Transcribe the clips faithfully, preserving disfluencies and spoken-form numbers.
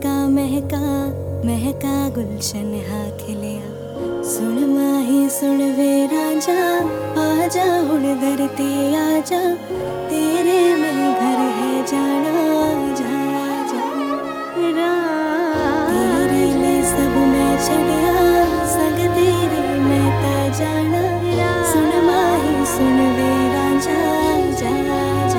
महका महका महका गुलशन हा खिलिया। सुन माही सुन वे राजा, आजा हुण दर ते आजा, तेरे में घर है जाना जा जा। तेरे लिए सब मैं छड़िया, संग तेरे मैं ता जाना। सुन माही सुन वे राजा जा जा।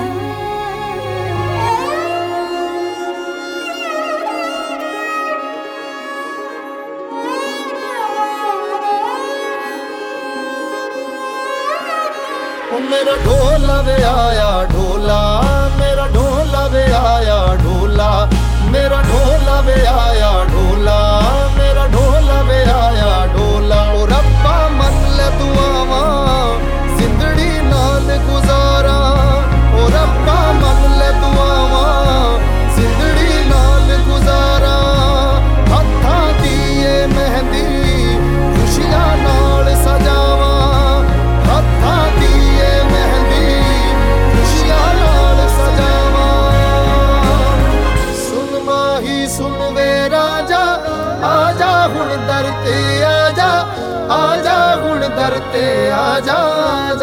मेरा ढोला वे आया ढोला, मेरा ढोला वे आया ढोला, मेरा ढोला वे आया ढोला, मेरा ढोला वे आया ढोला। ओ रब्बा मन ले दुआवा, जिंदड़ी नाल गुजारा। ओ रब्बा मन ले दुआवा, जिंदड़ी नाल गुजारा। हत्थां दी ए मेहंदी खुशियां नाल सजावा, हत्थां दी सुन वे राजा, आजा हुण दर ते आजा, आजा हुण दर ते आजा।